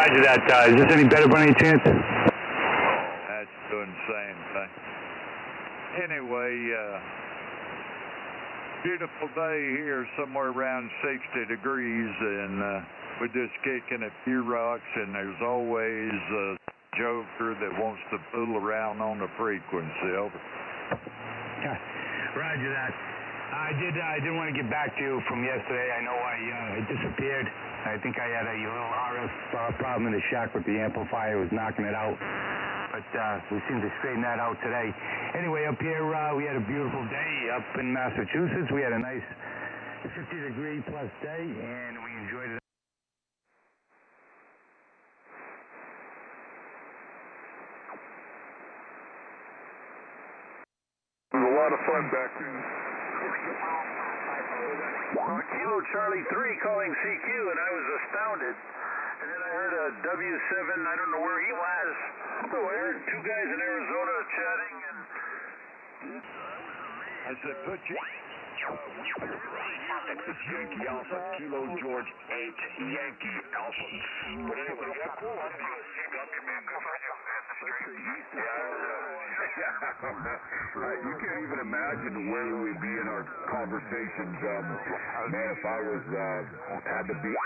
Roger that. Is this any better by any chance? That's doing the same thing. Anyway, beautiful day here, somewhere around 60 degrees, and we're just kicking a few rocks, and there's always a joker that wants to fool around on the frequency. Over. Roger that. I did want to get back to you from yesterday. I know I disappeared. I think I had a little RF problem in the shack with the amplifier. It was knocking it out. But we seem to straighten that out today. Anyway, up here we had a beautiful day up in Massachusetts. We had a nice 50-degree plus day, and we enjoyed it. It was a lot of fun back then. Kilo Charlie 3 calling CQ, and I was astounded. And then I heard a W7, I don't know where he was. So I heard two guys in Arizona chatting, and I said, put you... Texas Yankee Alpha, Kilo George 8, Yankee Alpha. You can't even imagine where we'd be in our conversations, man, if I was, had to be...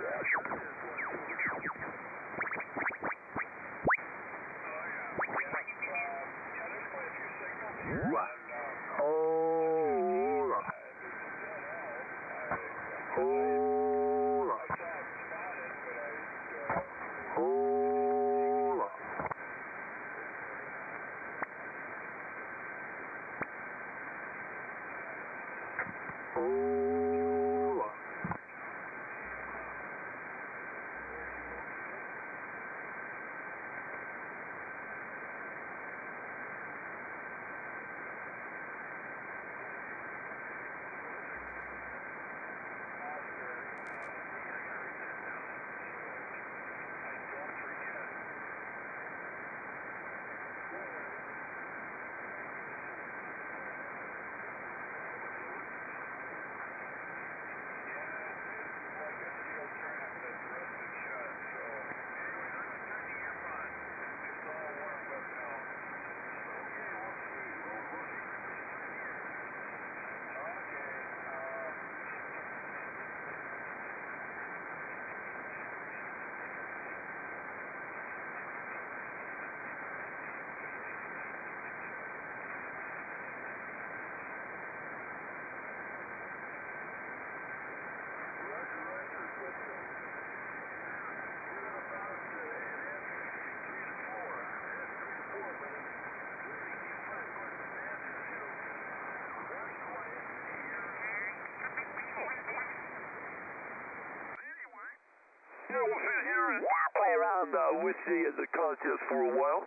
play around with the contest for a while.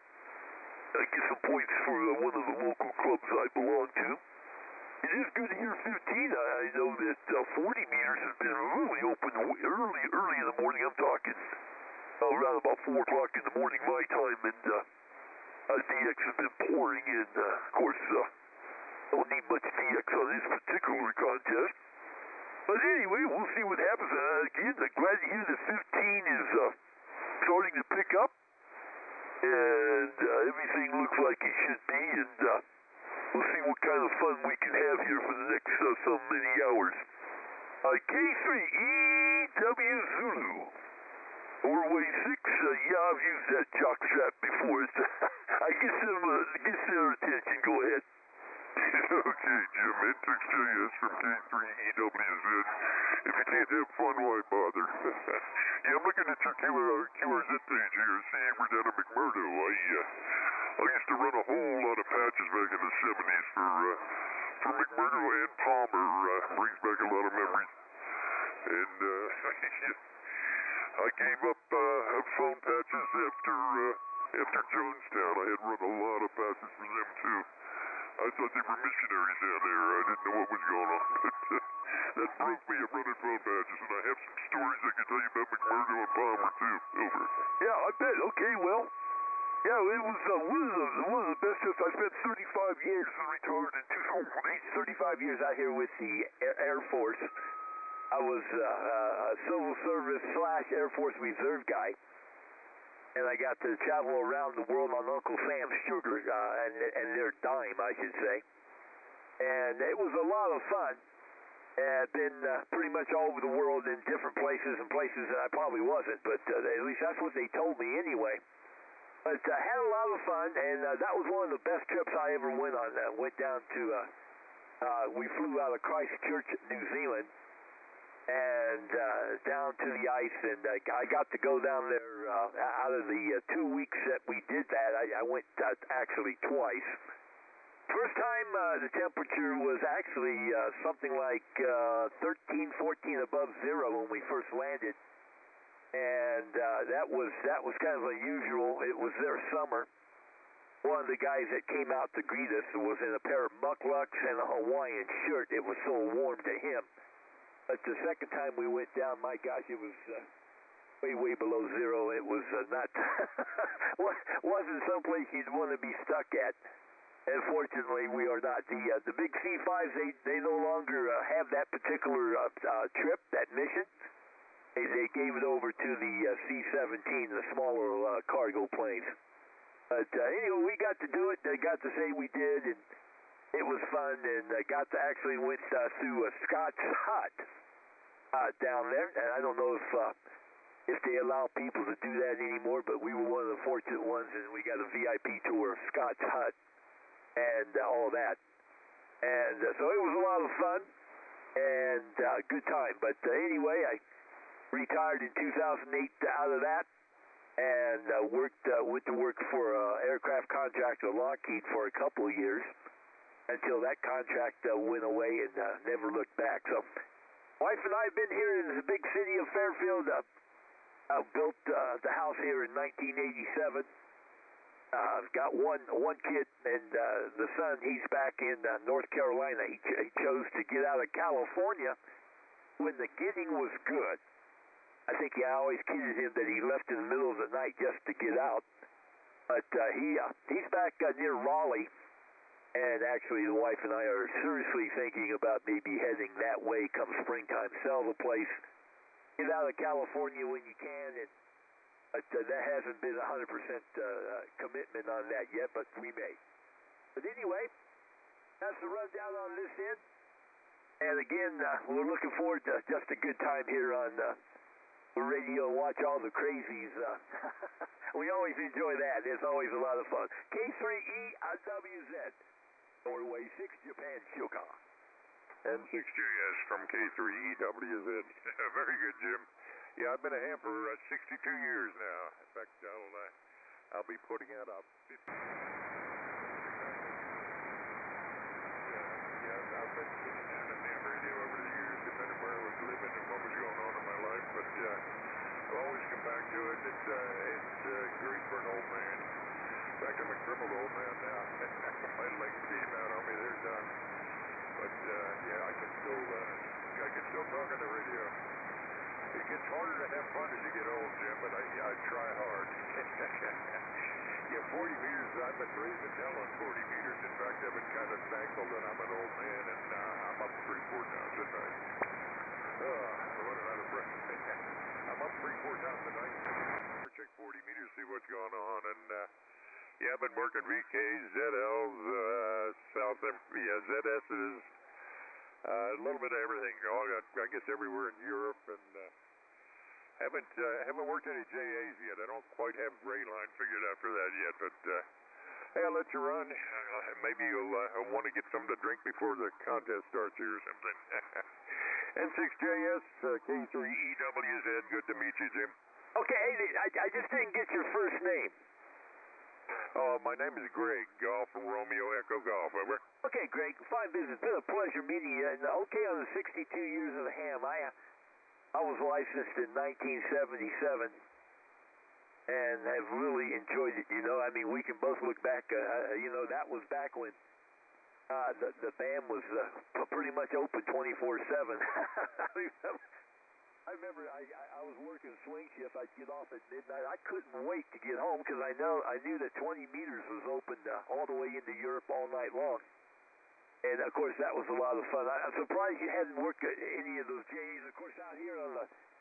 Get some points for one of the local clubs I belong to. It is good to hear 15. I know that 40 meters has been really open early in the morning. I'm talking around about 4 o'clock in the morning my time, and DX has been pouring in. Of course, don't need much DX on this particular contest. But anyway, we'll see what happens. Again, I'm glad to hear that 15 is starting to pick up. And everything looks like it should be. And we'll see what kind of fun we can have here for the next so many hours. K3EW Zulu. Norway 6, yeah, I've used that jock strap before. I guess their attention. Go ahead. Okay, Jim, N6JS from K3EWZ. If you can't have fun, why bother? Yeah, I'm looking at your QRZ page here, seeing we're down at McMurdo. I used to run a whole lot of patches back in the 70s for McMurdo and Palmer. Brings back a lot of memories. And, I gave up phone patches after Jonestown. I had run a lot of patches for them, too. I thought they were missionaries down there. I didn't know what was going on. That broke me of running phone patches, and I have some stories I can tell you about McMurdo and Palmer, too. Over. Yeah, I bet. Okay, well, yeah, it was one of the best trips. I spent 35 years retired in 35 years out here with the Air Force. I was a civil service / Air Force reserve guy. and I got to travel around the world on Uncle Sam's sugar, and their dime, I should say. And it was a lot of fun. I've been pretty much all over the world in different places and places that I probably wasn't, but at least that's what they told me anyway. But I had a lot of fun, and that was one of the best trips I ever went on. Went down to, we flew out of Christchurch, New Zealand, and down to the ice, and I got to go down there out of the 2 weeks that we did that. I went actually twice. First time the temperature was actually something like 13, 14 above zero when we first landed, and that was kind of unusual. It was their summer. One of the guys that came out to greet us was in a pair of mucklucks and a Hawaiian shirt. It was so warm to him. But the second time we went down, my gosh, it was way below zero. It was not wasn't someplace you'd want to be stuck at. And fortunately, we are not. The big C5s, they no longer have that particular trip, that mission. They gave it over to the C-17, the smaller cargo planes. But anyway, we got to do it. They got to say we did, and it was fun. And got to actually went through Scott's Hut down there. And I don't know if they allow people to do that anymore, but we were one of the fortunate ones, and we got a VIP tour of Scott's Hut and all that. And so it was a lot of fun and good time. But anyway, I retired in 2008 out of that, and went to work for an aircraft contractor, Lockheed, for a couple of years until that contract went away and never looked back. So, wife and I have been here in the big city of Fairfield. Built the house here in 1987. I've got one kid, and the son, he's back in North Carolina. He chose to get out of California when the getting was good. I think I always kidded him that he left in the middle of the night just to get out. But he's back near Raleigh, and actually the wife and I are seriously thinking about maybe heading that way come springtime. Sell the place, get out of California when you can, but that hasn't been 100% commitment on that yet, but we may. But anyway, that's the rundown on this end. And again, we're looking forward to just a good time here on the radio, watch all the crazies. We always enjoy that. It's always a lot of fun. K3EWZ, Norway 6 Japan Shoka. M6JS from K3EWZ. Very good, Jim. Yeah, I've been a ham for 62 years now. In fact, I'll be putting out a 50. I've been sitting down in ham radio over the years, depending where I was living and what was going on in my life. But I'll always come back to it. It's great for an old man. In fact, I'm a crippled old man now. My legs came out on me. They're done. But yeah, I can still talk on the radio. It gets harder to have fun as you get old, Jim, but I try hard. Yeah, 40 meters, I've been raising hell on 40 meters. In fact, I've been kind of thankful that I'm an old man, and I'm up 3-4 times a night. Running out of breath. I'm up 3-4 times a night. Check 40 meters, see what's going on, and yeah, I've been working VKs, ZLs, ZSs, a little bit of everything. I guess everywhere in Europe, and haven't worked any JAs yet. I don't quite have gray line figured out for that yet, but hey, I'll let you run. Maybe you'll want to get something to drink before the contest starts here or something. N6JS, K3EWZ, good to meet you, Jim. Okay, I just didn't get your first name. Oh, my name is Greg, Golf Romeo Echo Golf, over. Okay, Greg, fine business. It's been a pleasure meeting you. And okay, on the 62 years of the ham, I was licensed in 1977 and have really enjoyed it. You know, I mean, we can both look back. You know, that was back when the BAM was pretty much open 24/7. I remember I was working swing shift. I'd get off at midnight. I couldn't wait to get home because I knew that 20 meters was open all the way into Europe all night long. And of course that was a lot of fun. I'm surprised you hadn't worked any of those JAs. Of course out here on the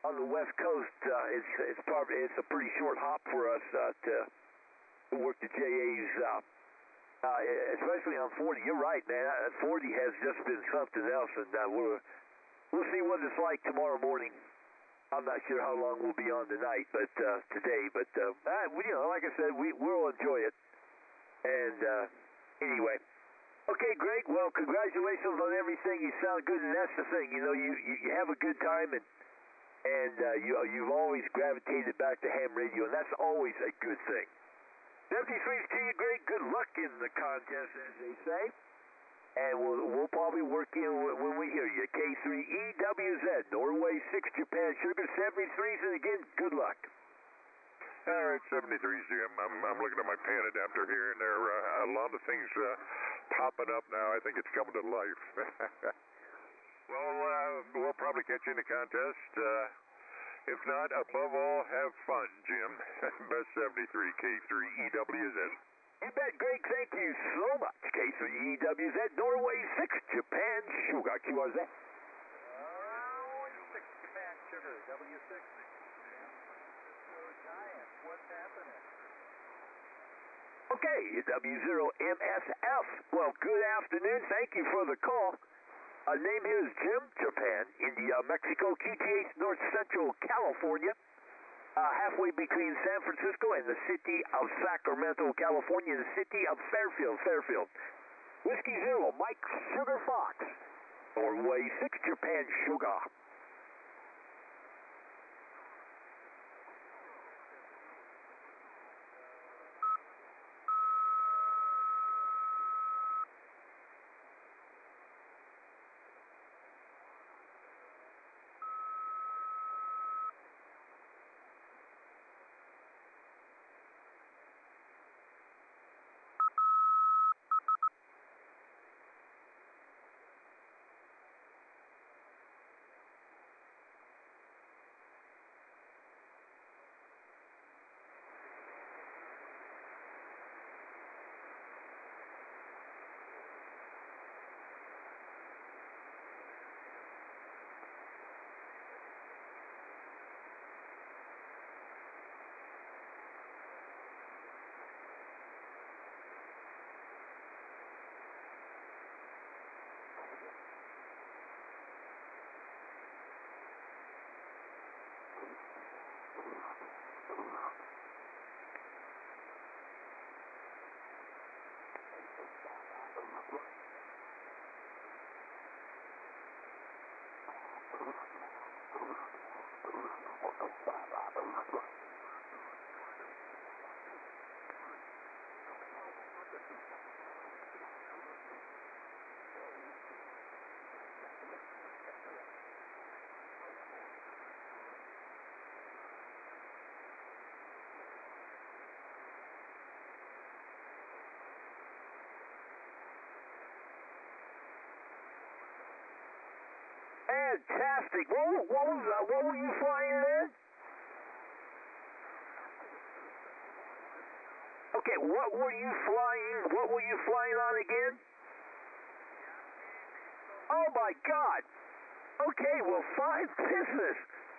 on the West Coast, it's a pretty short hop for us to work the JAs, especially on 40. You're right, man. 40 has just been something else, and we'll see what it's like tomorrow morning. I'm not sure how long we'll be on tonight, but today. But like I said, we'll enjoy it. And anyway, okay, Greg. Well, congratulations on everything. You sound good, and that's the thing. You know, you have a good time, and you've always gravitated back to ham radio, and that's always a good thing. 73's to you, Greg. Good luck in the contest, as they say. And we'll probably work in when we hear you. K3EWZ, Norway 6, Japan, Sugar 73s, and again, good luck. All right, 73s, Jim. I'm looking at my pan adapter here, and there are a lot of things popping up now. I think it's coming to life. Well, we'll probably catch you in the contest. If not, above all, have fun, Jim. Best 73, K3EWZ. You bet, Greg. Thank you so much. K3EWZ, Norway 6, Japan, Sugar, QRZ. 6, Japan, Sugar, W6. Giants, what's happening? Okay, W0MSF. Well, good afternoon. Thank you for the call. Name here is Jim, Japan, India, Mexico, QTH, North Central California. Halfway between San Francisco and the city of Sacramento, California, and the city of Fairfield. Whiskey Zero, Mike Sugar Fox. Norway 6, Japan, Sugar. Fantastic. What were you flying in? Okay, what were you flying on again? Oh my God. Okay, well, fine business.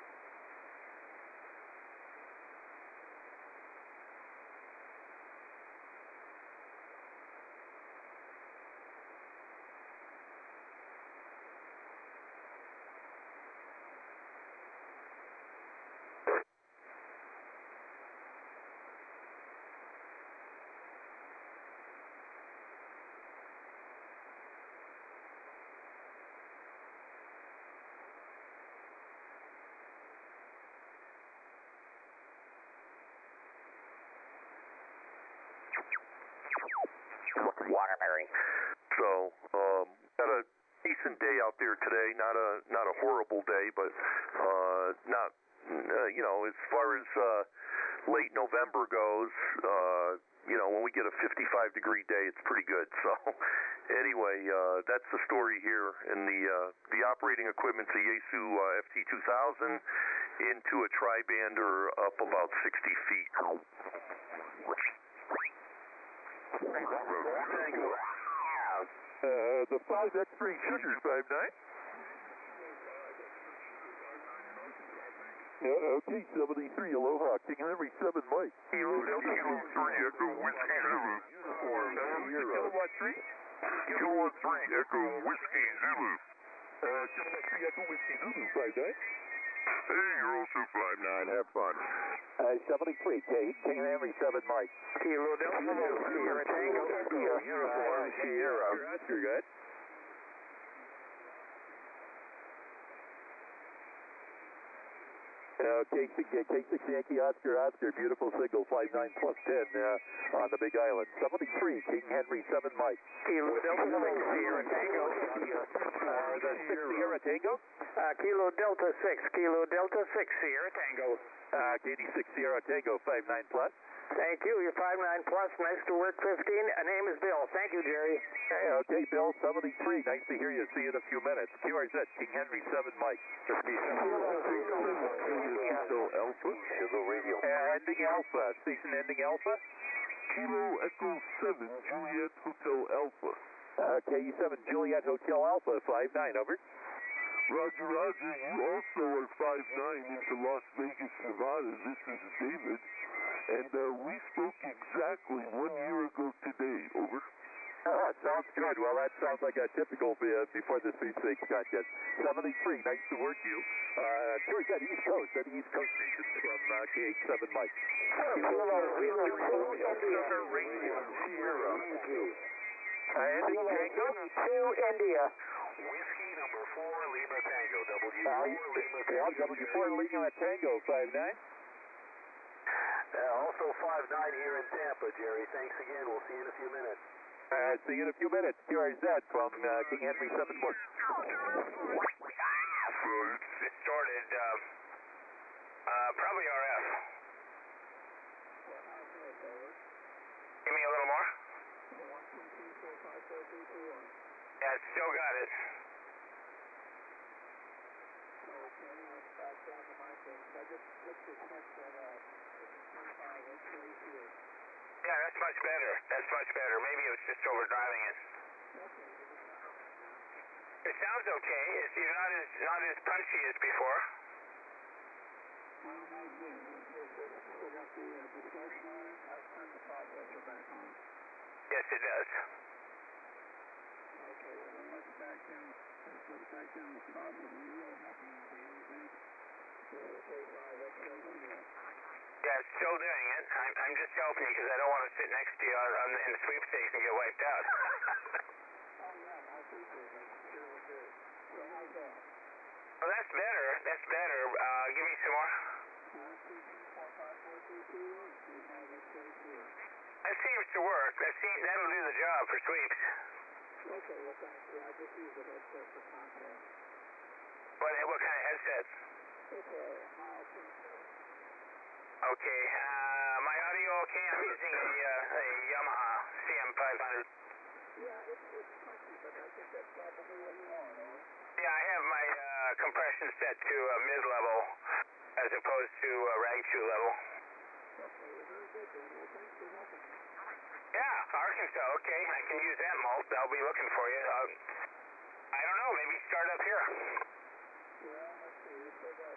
Waterbury. So, had a decent day out there today. Not a horrible day, but not as far as late November goes. When we get a 55-degree day, it's pretty good. So, anyway, that's the story here. And the operating equipment's a Yaesu FT2000 into a tri-bander up about 60 feet. The 5X3 Sugar's 5'9". Okay, 73, aloha. King Henry 7, Mike. Kilo 3, Echo Whiskey Zulu. Kilo 3? Kilo 3, Echo Whiskey Zulu. Kilo 3, Echo Whiskey Zulu, 5-9. Hey, you're also 5-9, have fun. 73, King Henry 7, Mike. Kilo Delta, Sierra Tango, India, Uniform, Sierra. Roger, good. K6 Yankee Oscar, beautiful signal, 59 plus 10 on the Big Island. 73, King Henry 7, Mike. Kilo Delta 6, Sierra Tango. The 6 Sierra Tango? Kilo Delta 6, Kilo Delta 6, Sierra Tango. Katie 6 Sierra Tango, 59 plus. Thank you, you're 59 plus, nice to work 15. Name is Bill, thank you, Jerry. Okay, Bill, 73, nice to hear you. See you in a few minutes. QRZ, King Henry 7, Mike. Alpha. Sugar Radio. Ending Alpha. Station ending Alpha. Kilo Echo 7, Juliet Hotel Alpha. KE7, Juliet Hotel Alpha, 59, over. Roger, you also are 5'9" into Las Vegas, Nevada. This is David. And we spoke exactly 1 year ago today, over. Sounds good. Well, that sounds like a typical before the sweepstakes contest. 73, nice to work you. Sure, that East Coast station from KH7 Mike. Ending Tango. To India. Whiskey number 4, Lima Tango. W4 Lima Tango, 59. Also 5'9" here in Tampa, Jerry. Thanks again. We'll see you in a few minutes. See you in a few minutes. QRZ from King Henry 7 Morton. It started, probably RF. Give me a little more. Yeah, it's still got it. Yeah, that's much better. That's much better. Maybe it was just overdriving it. It sounds okay. It's not as punchy as before. Yes, it does. Yeah, it's still doing it. I'm just helping you because I don't want to sit next to you in the sweepstakes and get wiped out. Well, that's better. That's better. Give me some more. That seems to work. That'll do the job for sweeps. Okay, well, thanks. Yeah, I just use the headset for contact. What kind of headset? It's a mild headset. Okay. My audio okay? I'm using a Yamaha CM500. Yeah, it's punchy, but I think that's probably what you want, eh? Yeah, I have my compression set to mid-level as opposed to rag chew level. Okay, very good, then. Well, thanks for helping me. Yeah, Arkansas, okay. I can use that malt. I'll be looking for you. I don't know, maybe start up here. Well, let's see. We still got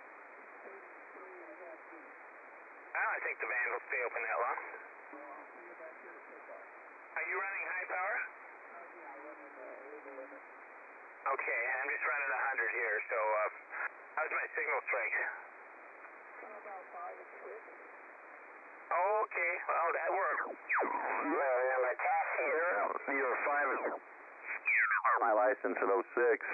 3.5 feet. I think the band will stay open that long. Well, I'll see you back here at kickoff. Are you running high power? Yeah, I'm running the legal limit. Okay, I'm just running 100 here, so how's my signal strength? About 5 and 6. Okay, well, that worked. Yeah, my top here. You're 5. My license in 06.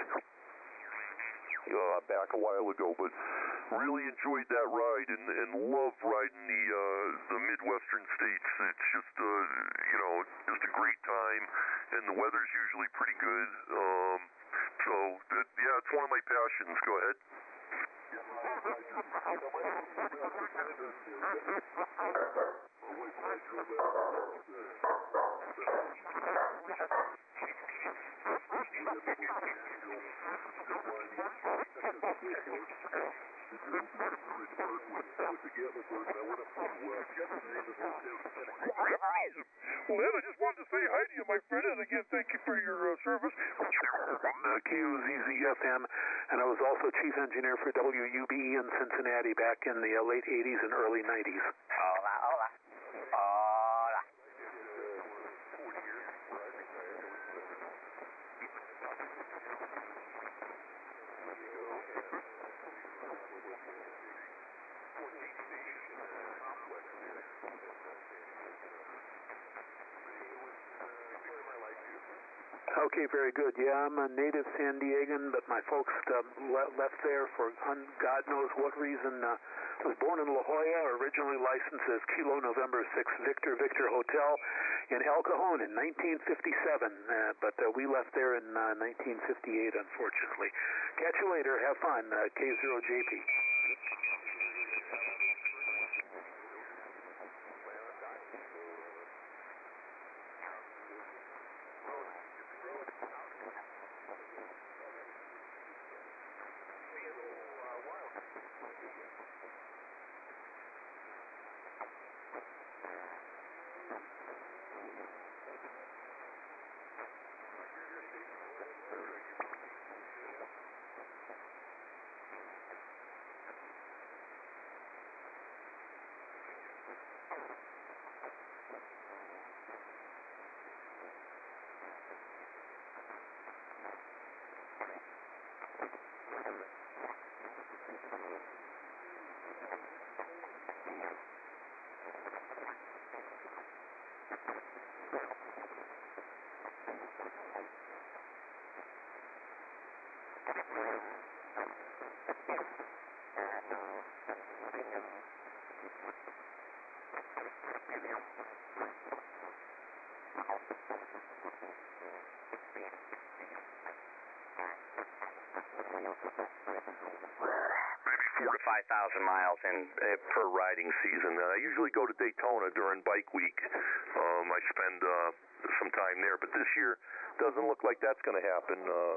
Back a while ago, but really enjoyed that ride and love riding the Midwestern states. It's just just a great time, and the weather's usually pretty good. It's one of my passions. Go ahead. Jesus. Well, Ed, I just wanted to say hi to you, my friend, and again, thank you for your service. KUZZ-FM, and I was also chief engineer for WUBE in Cincinnati back in the late 80s and early 90s. Hola, hola. Hola. Okay, very good. Yeah, I'm a native San Diegan, but my folks left there for God knows what reason. I was born in La Jolla, originally licensed as Kilo November 6 Victor Hotel in El Cajon in 1957, but we left there in 1958, unfortunately. Catch you later. Have fun. K0JP. Maybe 4,000 to 5,000 miles per riding season. I usually go to Daytona during Bike Week. I spend some time there, but this year doesn't look like that's going to happen.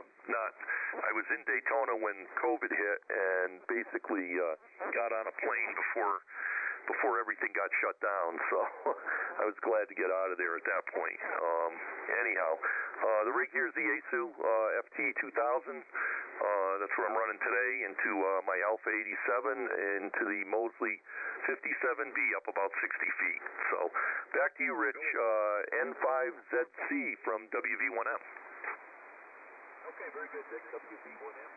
I was in Daytona when COVID hit, and basically got on a plane before everything got shut down, so I was glad to get out of there at that point. Anyhow, the rig here is the Yaesu FT2000. That's where I'm running today into my Alpha 87 into the Mosley 57B up about 60 feet. So back to you, Rich. N5ZC from WV1M. Okay, very good, Dick. WV1M.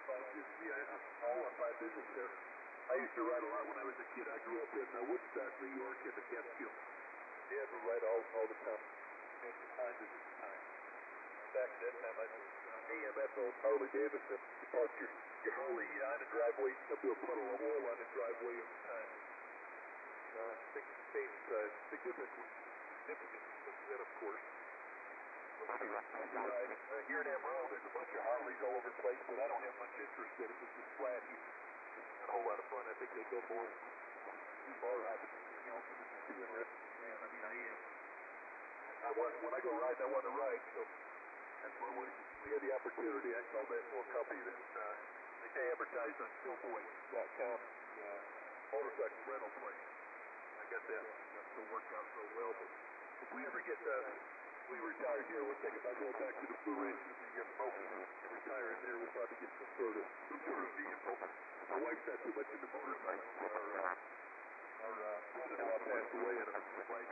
All of my business there. I used to ride a lot when I was a kid. I grew up in Woodstock, New York, in the Catskill. Yeah, we ride all the time. And from time to time. Back at that time, I was AMF on Harley Davidson. You park your Harley on the driveway, come to a puddle of oil on the driveway every time. Things changed significantly since then, of course. Here in Amarillo, there's a bunch of Harleys all over the place, but I don't have much interest in it. It's just flat here. A whole lot of fun. I think they go more bar hopping than anything else. This is too interesting. Man, I mean, I am. When I go riding, I want to ride. So that's why when we had the opportunity, I called that little company that they advertised on Stillboy.com, motorcycle rental place. I got that still worked out so well. But if we ever get we retire here, we're thinking about going back to the Blue Ridge and retire in there. We'll probably get some sort of vehicle. My wife's not too much into motorcycles. Our brother-in-law passed away in a fight.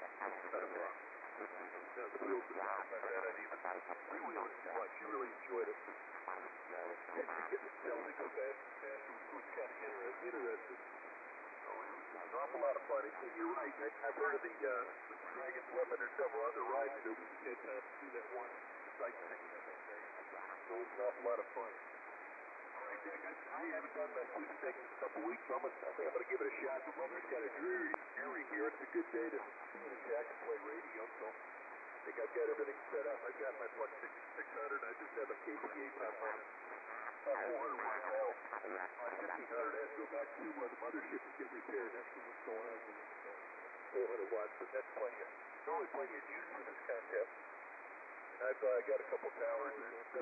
The wheels were not that uneven. Freewheeling too much. She really enjoyed it. Getting to tell me go fast was kind of interesting. It's an awful lot of fun. And you're right. I've heard of the Dragon's Weapon or several other rides that we had time to do that one site thing. So it was an awful lot of fun. All right, Dick, I haven't done that food steak in a couple weeks, so I think I'm going to give it a shot. The weather's kind of dreary here. It's a good day to be in a shack and play radio, so I think I've got everything set up. I've got my Flex 600. I just have a KPA pump on it. 400 right now. 1500 has to go back to the mothership to get repaired. That's what's going on with it. 400 watts, but that's plenty of, there's only plenty of juice for this contest. And I've got a couple towers.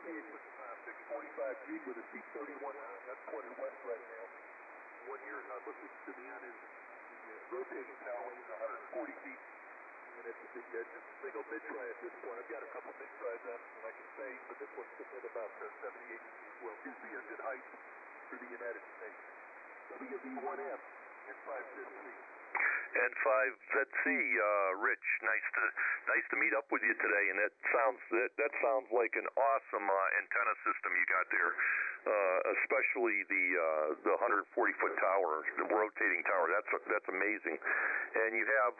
W645G with a C31 that's pointed west right now. 1 year I'm listening to me on his rotating tower, which is 140 feet and it's a big, just a single mid-try at this point. I've got a couple mid-tries on and I can say, but this one's sitting at about 78 as well. Gives me a good height for the United States. WV1M and 5ZC. And 5ZC, Rich, nice to meet up with you today. And that sounds like an awesome antenna system you got there, especially the 140-foot tower, the rotating tower. That's amazing. And you have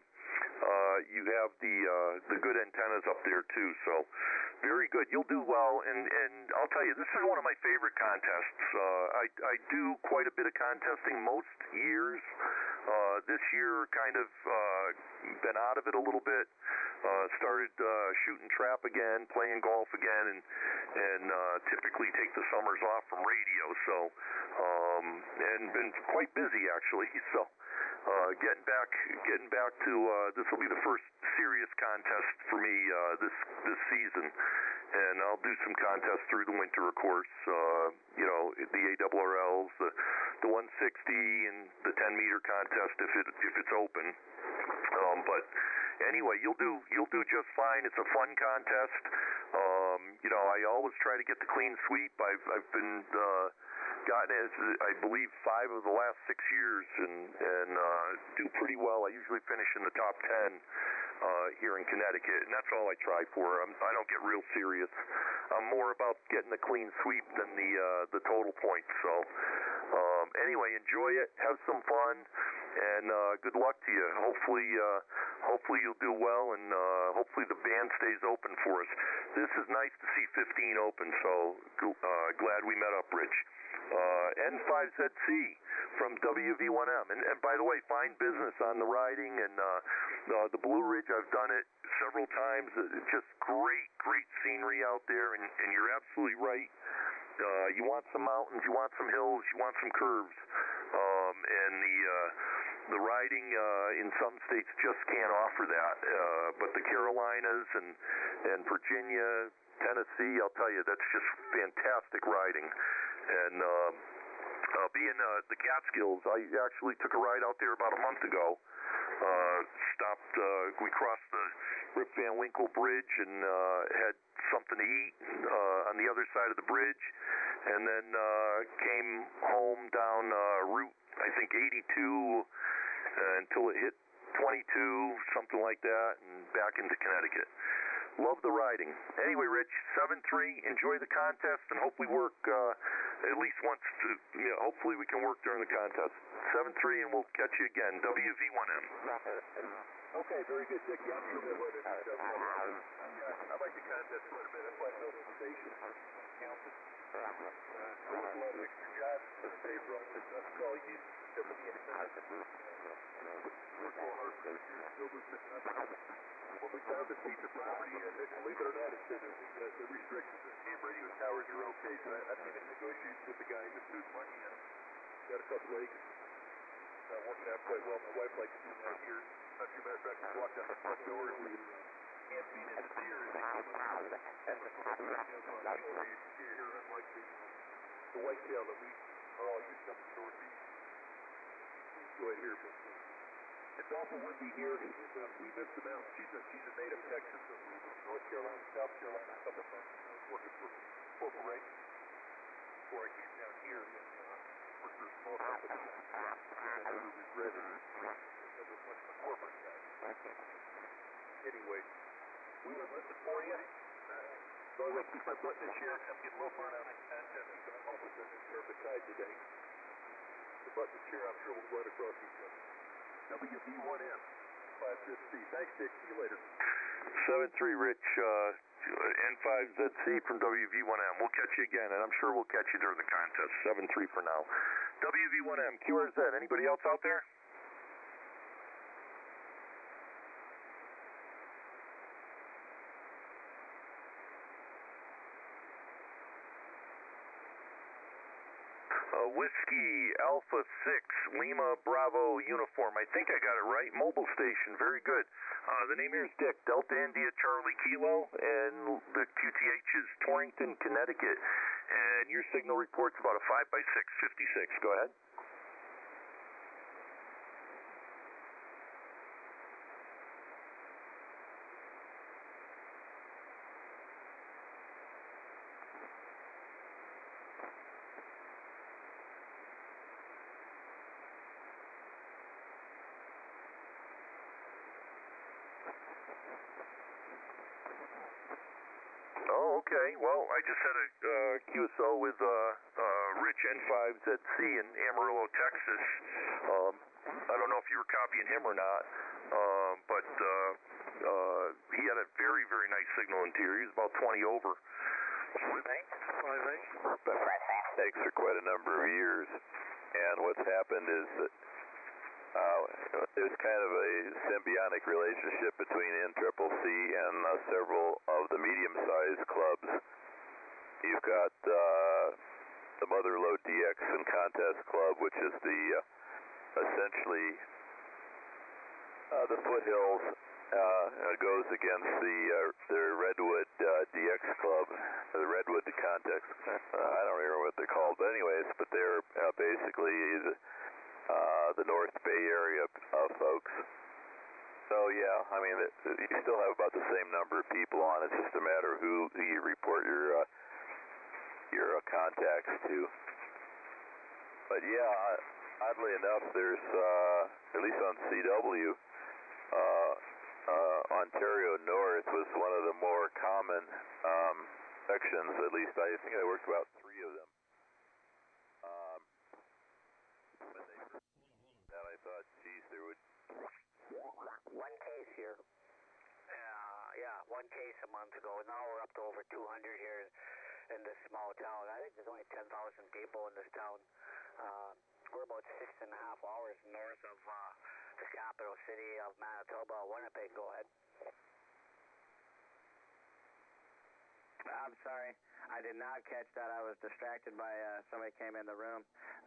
the good antennas up there too. So very good. You'll do well. And I'll tell you, this is one of my favorite contests. I do quite a bit of contesting most years. This year, kind of been out of it a little bit. Started shooting trap again, playing golf again, and typically take the summers off from radio. So, and been quite busy actually. So, getting back to this will be the first serious contest for me this season. And I'll do some contests through the winter, of course. The ARRLs, the 160, and the 10-meter contest if it's open. But anyway, you'll do just fine. It's a fun contest. I always try to get the clean sweep. I've been gotten as I believe 5 of the last 6 years, and do pretty well. I usually finish in the top 10 here in Connecticut, and that's all I try for. I don't get real serious. I'm more about getting the clean sweep than the total points. So anyway, enjoy it, have some fun, and good luck to you. Hopefully you'll do well, and hopefully the band stays open for us. This is nice to see 15 open, so glad we met up, Rich. N5ZC from WV1M. And by the way, fine business on the riding and the Blue Ridge. I've done it several times. Just great scenery out there, and you're absolutely right. You want some mountains, you want some hills, you want some curves, and the riding in some states just can't offer that. But the Carolinas and Virginia, Tennessee, I'll tell you, that's just fantastic riding. And being the Catskills, I actually took a ride out there about a month ago. Stopped, we crossed the Rip Van Winkle Bridge and had something to eat on the other side of the bridge, and then came home down Route, I think, 82 until it hit 22, something like that, and back into Connecticut. Love the riding. Anyway, Rich, 7-3, enjoy the contest, and hope we work at least once. Hopefully we can work during the contest. 7-3, and we'll catch you again. WV1M. Okay, very good, Dick. Yeah, I'm sure that would. I like the contest quite a bit. That's why I built the station. Counted. A lot of extra jobs for the day, bro. That's all you do for the independent. Work all hard for the when we found this piece of property, and believe it or not, it said the restrictions of ham radio towers are okay, so I didn't even negotiate with the guy. He just threw money in. Got a couple acres. Working out quite well. My wife likes doing that here. Not too matter of fact, we walked out the front door and we can't feed into the deer. And they came out and here, unlike the whitetail that we are all used to up in the Northeast. We enjoy it here, but it's awful windy here. We missed the mountains. She's a native Texan, so we moved to North Carolina, South Carolina, a couple of months. I was working for Corporal Ray before I came down here. Worked for a small company. I was regretted. Never much of a corporate guy. Anyway, we were listen for you. So I'm going to keep my butt in the chair. I'm getting a little burnt out on contest. I'm hoping that it's herbicide today. The butt in the chair, I'm sure we'll run across each other. WV1M, 5ZC. Thanks, Dick. See you later. 7-3, Rich. N5ZC from WV1M. We'll catch you again, and I'm sure we'll catch you during the contest. 7-3 for now. WV1M, QRZ. Anybody else out there? Whiskey Alpha 6 Lima Bravo uniform. I think I got it right. Mobile station. Very good. The name here is Dick. Delta India Charlie Kilo, and the QTH is Torrington, Connecticut. And your signal report's about a 5x6, 56. Go ahead. Oh, okay. Well, I just had a QSO with Rich N5s at sea in Amarillo, Texas. I don't know if you were copying him or not, but he had a very, very nice signal interior. He was about 20 over. Takes for quite a number of years, and what's happened is that there's kind of a symbiotic relationship between NCCC and several of the medium-sized clubs. You've got the Motherlode DX and Contest Club, which is the essentially the foothills. Goes against the Redwood DX Club, the Redwood Contest. I don't remember what they're called, but anyways, they're basically the North Bay area folks. So yeah, I mean, you still have about the same number of people on. It's just a matter of who you report your contacts to. But yeah, oddly enough, there's at least on CW. Ontario North was one of the more common sections. At least I think I worked about 3 of them. When they first that, I thought, geez, there would. One case here. Yeah, one case a month ago. Now we're up to over 200 here in this small town. I think there's only 10,000 people in this town. We're about 6.5 hours north of the capital city of Manitoba, Winnipeg. Go ahead. I'm sorry. I did not catch that. I was distracted by somebody came in the room.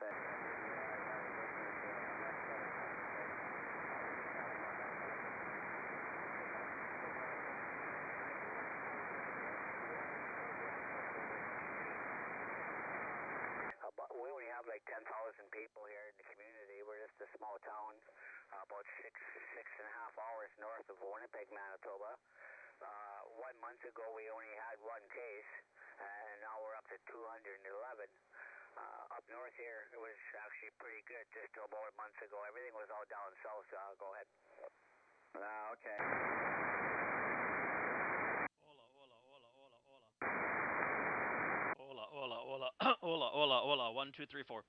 We only have like 10,000 people here in the community. We're just a small town, about 6.5 hours north of Winnipeg, Manitoba. 1 month ago, we only had one case, and now we're up to 211. Up north here, it was actually pretty good just about a month ago. Everything was all down south. Go ahead. Okay. Hola. 1, 2, 3, 4.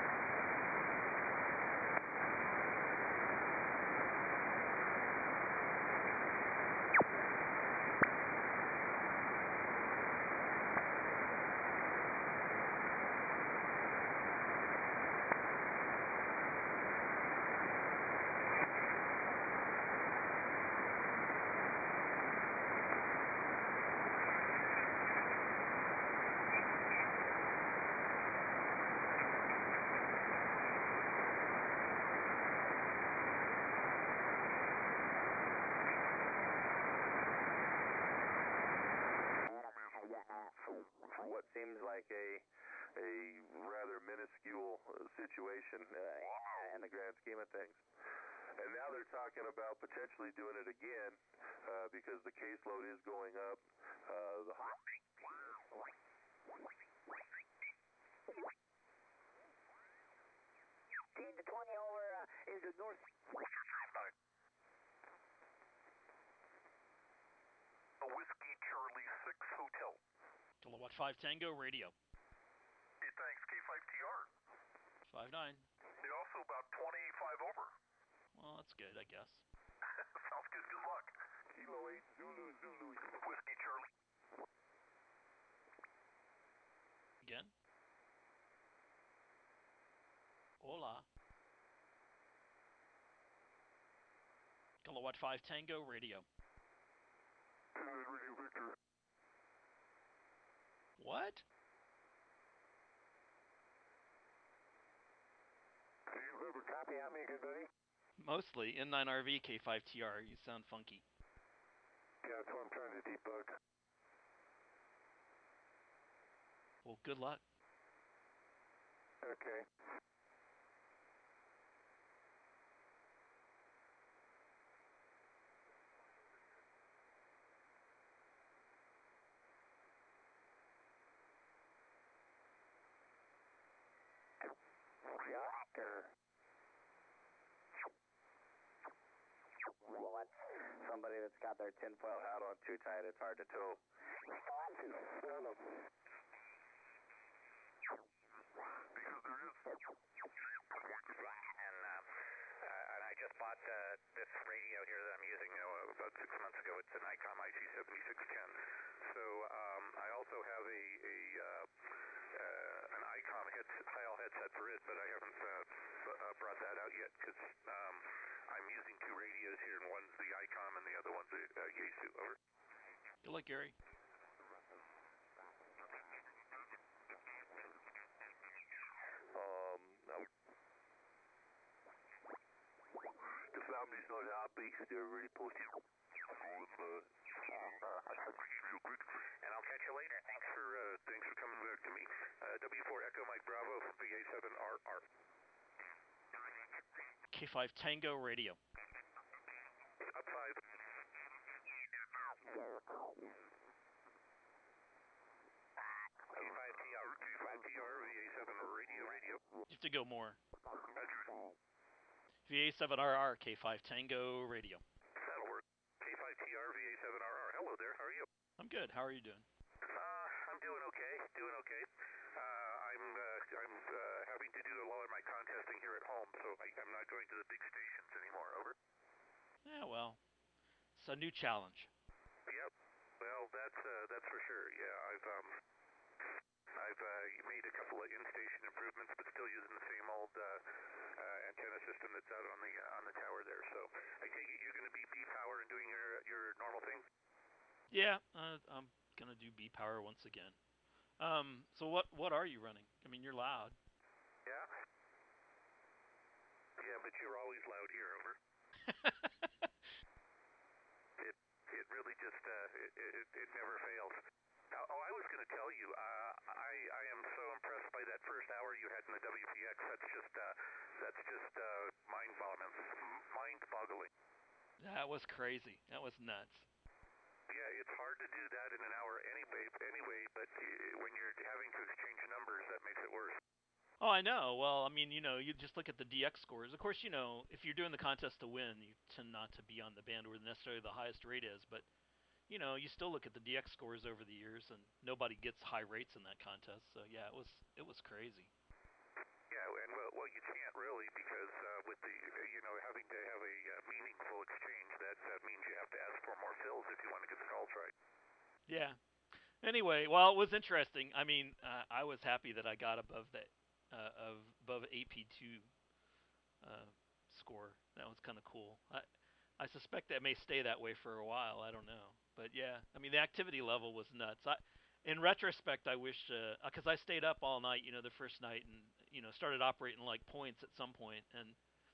What seems like a rather minuscule situation in the grand scheme of things. And now they're talking about potentially doing it again because the caseload is going up. 15 to 20 over is the north. Whiskey Charlie 6 Hotel. Kilowatt 5 Tango Radio. Hey, thanks, K5TR. 5-9. You're also about 25 over. Well, that's good, I guess. Sounds good. Good luck. Kilo 8 Zulu. Whiskey Charlie. Again? Hola. Kilowatt 5 Tango Radio. Radio Victor. What? Do you have a copy on me, good buddy? Mostly. N9RV K5TR. You sound funky. Yeah, that's what I'm trying to debug. Well, good luck. Okay. Well, that's some somebody that's got their tinfoil hat on too tight, it's hard to tow. And I just bought this radio here that I'm using about 6 months ago. It's an ICOM IC7610. So I also have an ICOM high-all headset for it, but I haven't brought that out yet because I'm using two radios here, and one's the ICOM and the other one's the Yaesu. Over. Good luck, Gary. The family's not happy. They're really posted. Real quick. And I'll catch you later. Thanks for coming back to me. W4 Echo Mike Bravo from VA7RR. K5 Tango Radio. Up 5. K5TR, VA7 radio. You have to go more. VA7RR, K5 Tango Radio. That'll work. K5TR, VA7RR. Hello there, how are you? I'm good. How are you doing? I'm doing okay. I'm having to do a lot of my contesting here at home, so I'm not going to the big stations anymore. Over. Yeah, well, it's a new challenge. Yep. Well, that's for sure. Yeah, I've made a couple of in-station improvements, but still using the same old antenna system that's out on the tower there. So I take it you're going to be B-Power and doing your normal thing? Yeah, I'm gonna do B-Power once again. So what are you running? I mean, you're loud. Yeah. Yeah, but you're always loud here. Over. It really just it never fails. Oh, I was going to tell you, I am so impressed by that first hour you had in the WPX. That's just mind-boggling. That was crazy. That was nuts. Yeah, it's hard to do that in an hour anyway, but when you're having to exchange numbers, that makes it worse. Oh, I know. Well, I mean, you just look at the DX scores. Of course, if you're doing the contest to win, you tend not to be on the band where necessarily the highest rate is, but you still look at the DX scores over the years, and nobody gets high rates in that contest. So yeah, it was crazy. Yeah, and well, you can't really because with the having to have a meaningful exchange, that means you have to ask for more fills if you want to get the calls right. Yeah. Anyway, well, it was interesting. I mean, I was happy that I got above above AP2 score. That was kind of cool. I suspect that may stay that way for a while. I don't know. But yeah, I mean, the activity level was nuts. In retrospect, I wish, because I stayed up all night, the first night, and started operating like points at some point, and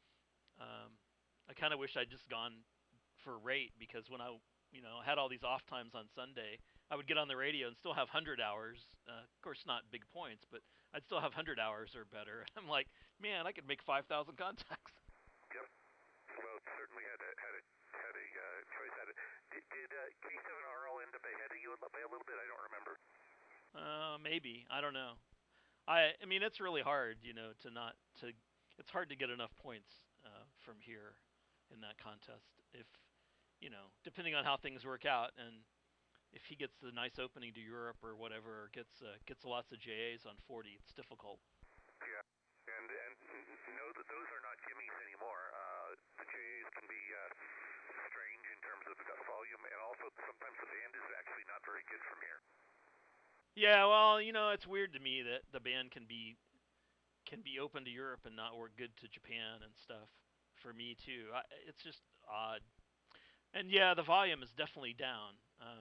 I kind of wish I'd just gone for rate, because when I had all these off times on Sunday, I would get on the radio and still have 100 hours. Of course, not big points, but I'd still have 100 hours or better. I'm like, man, I could make 5,000 contacts. Yep. Well, certainly had a choice at it. Did K7RL end up ahead of you by a little bit? I don't remember. Maybe. I don't know. I mean, it's really hard, it's hard to get enough points from here in that contest. If, depending on how things work out, and if he gets the nice opening to Europe or whatever, or gets lots of JAs on 40, it's difficult. Yeah, and know that those are not gimmies anymore. The JAs can be strange in terms of volume, and also sometimes the band is actually not very good from here. Yeah, well, it's weird to me that the band can be open to Europe and not work good to Japan and stuff. For me too, it's just odd. And yeah, the volume is definitely down.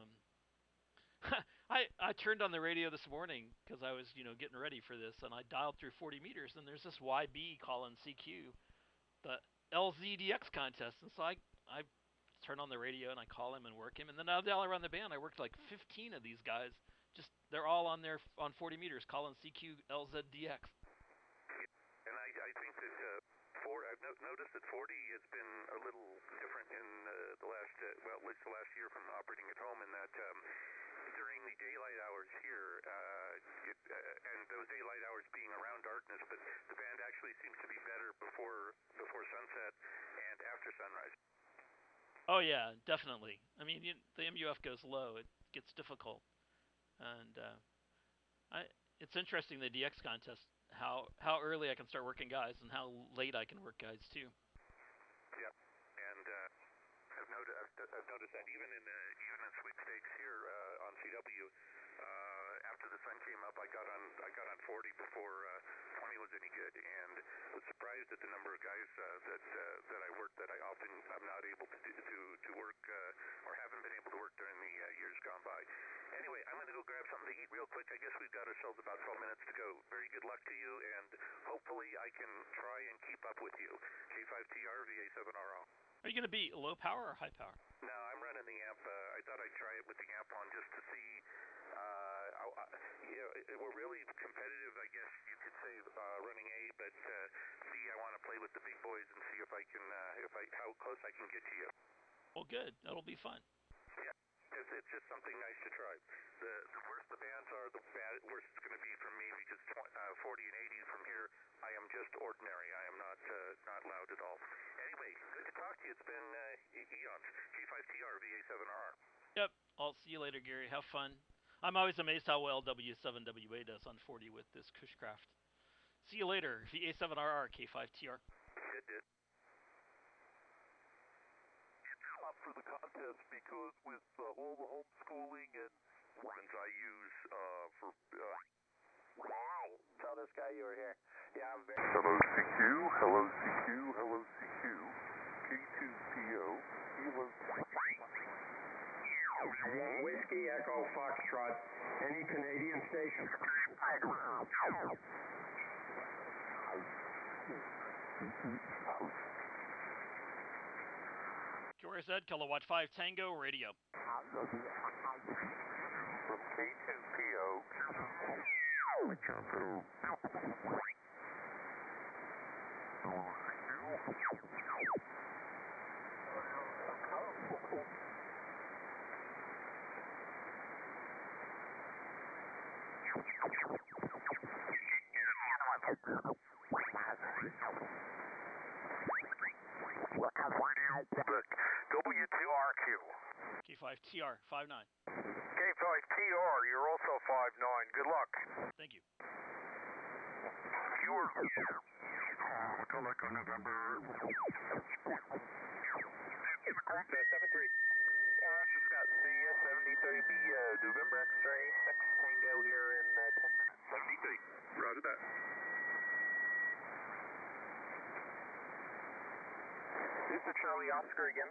I turned on the radio this morning because I was getting ready for this, and I dialed through 40 meters, and there's this YB calling CQ, the LZDX contest, and so I turn on the radio and I call him and work him, and then I'll dial around the band. I worked like 15 of these guys. Just they're all on 40 meters calling CQ LZDX. And I think that I've noticed that 40 has been a little different in the last, at least the last year from operating at home, in that during the daylight hours here, and those daylight hours being around darkness, but the band actually seems to be better before sunset and after sunrise. Oh yeah, definitely. I mean, the MUF goes low; it gets difficult, and I. It's interesting the DX contest how early I can start working guys and how late I can work guys too. Yep, and I've noticed that even in sweepstakes here on CW, after the sun came up, I got on 40 before 20 was any good, and was surprised at the number of guys that I work that I'm not able to work or haven't been able to work during the years gone by. Anyway, I'm going to go grab something to eat real quick. I guess we've got ourselves about 12 minutes to go. Very good luck to you, and hopefully I can try and keep up with you. K5TR VA7RO. Are you going to be low power or high power? No, I'm running the amp. I thought I'd try it with the amp on just to see. We're really competitive, I guess you could say, running A, but C, I want to play with the big boys and see how close I can get to you. Well, good. That'll be fun. Yeah, it's just something nice to try. The worse the bands are, the worse it's going to be for me, because 40 and 80 from here, I am just ordinary. I am not loud at all. Anyway, good to talk to you. It's been eons. K5TR VA7RR. Yep. I'll see you later, Gary. Have fun. I'm always amazed how well W7WA does on 40 with this Cushcraft. See you later. VA7RR K5TR. It did. Up for the contest because with all the homeschooling and ones I use for. Wow. Tell this guy you were here. Yeah, I'm very. Hello CQ, hello CQ, hello CQ. K2PO, hello. Whiskey Echo Foxtrot, any Canadian station. QRZ Kilowatt 5 Tango Radio. From K2PO. W2RQ. K5TR 59. K5TR, you're also 5'9". Good luck. Thank you. QR. Hotel Echo November. 73. This is Scott CS 73B November X-ray 6 Tango here in 10 minutes. 73. Roger that. This is Charlie Oscar again.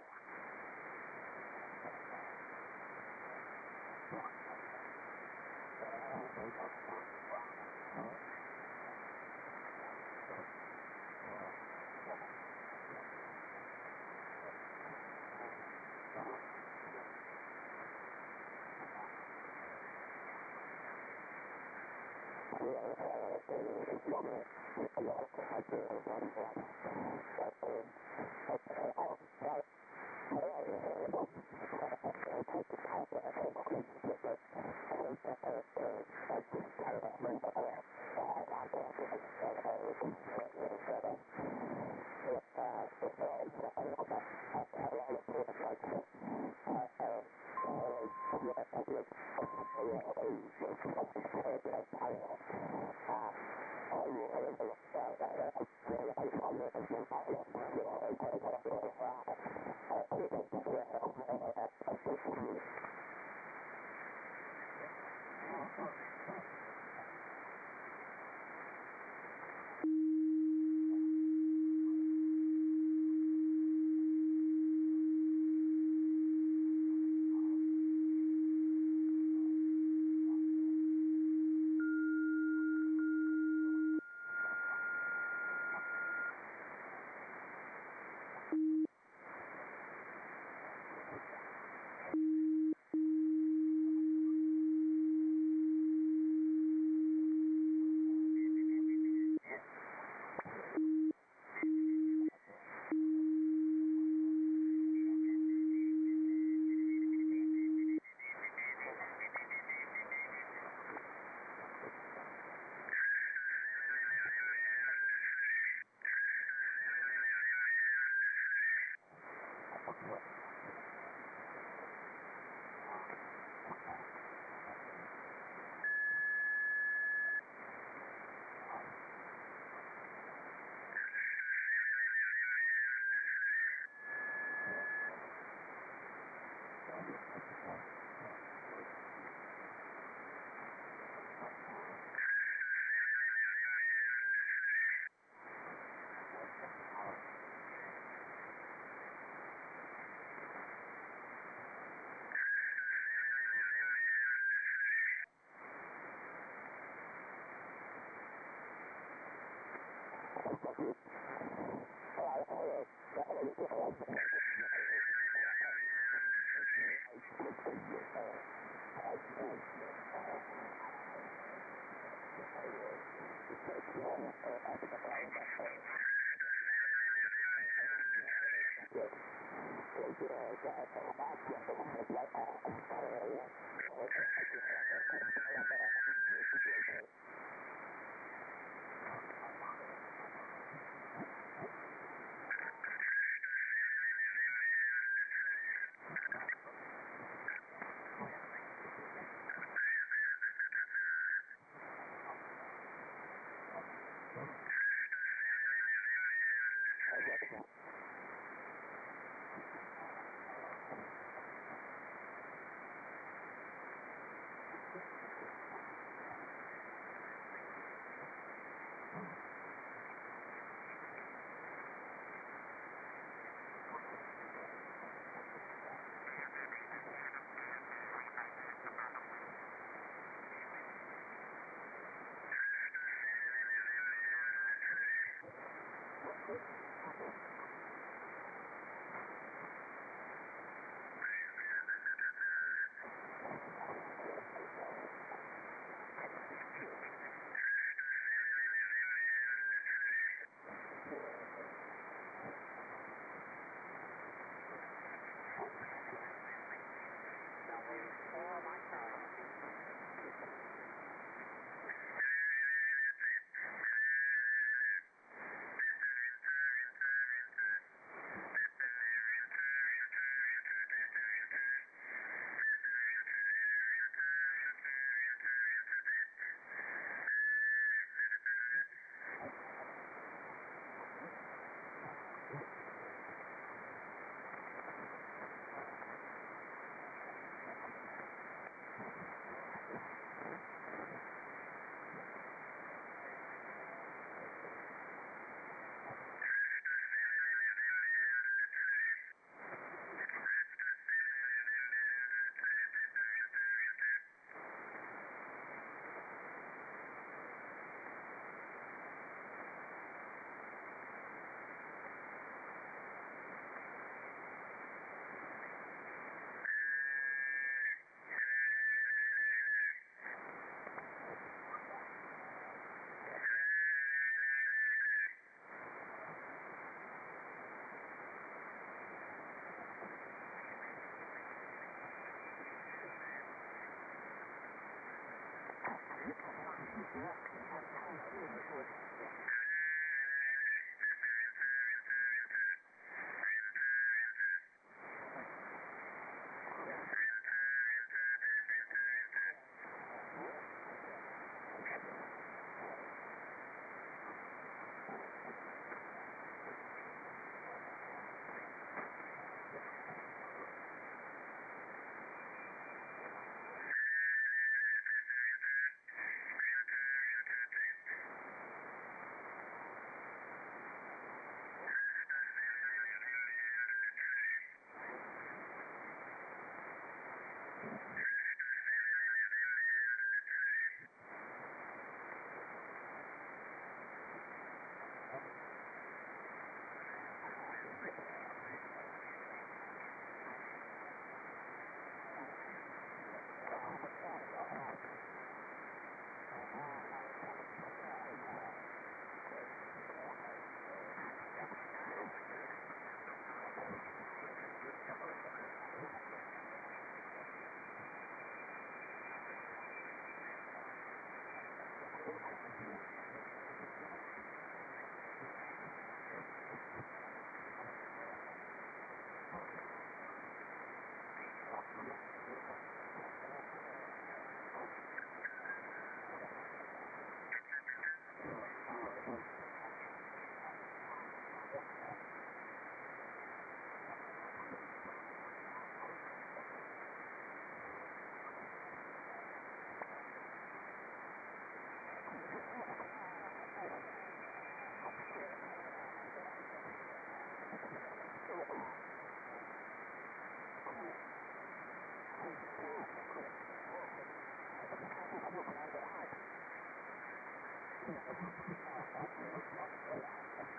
Thank you.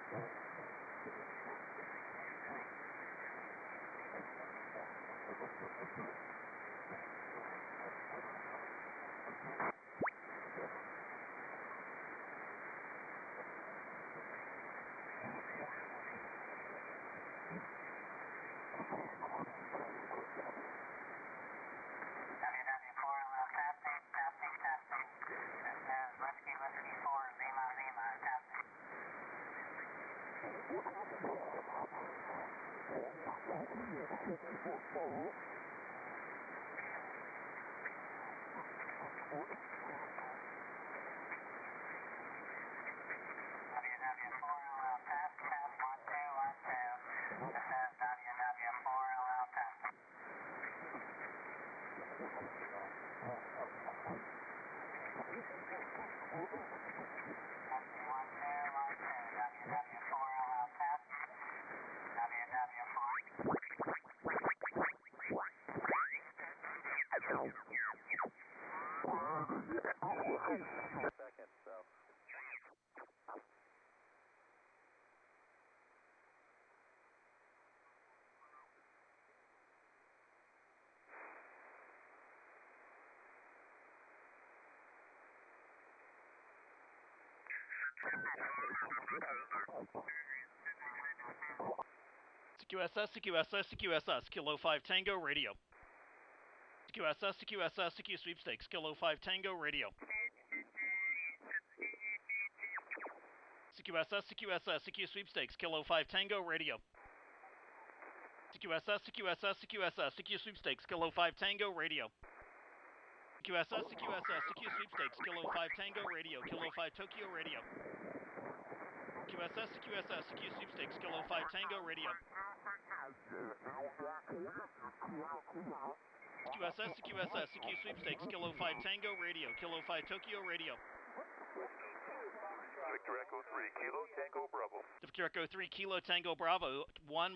CQSS, CQSS, CQSS, Kilo 5 Tango Radio. CQSS, CQSS, CQ Sweepstakes, Kilo 5 Tango Radio. CQSS, CQSS, CQ Sweepstakes, Kilo 5 Tango Radio. CQSS, CQSS, CQSS, CQ Sweepstakes, Kilo 5 Tango Radio. CQSS, CQSS, CQ Sweepstakes, Kilo 5 Tango Radio, Kilo 5 Tokyo Radio. QSS, QSS, CQ Sweepstakes, Kilo 5 Tango Radio. QSS, QSS, CQ Sweepstakes, Kilo 5 Tango Radio, Kilo 5 Tokyo Radio. Victor Echo 3, Kilo Tango Bravo. Victor Echo 3, Kilo Tango Bravo, 1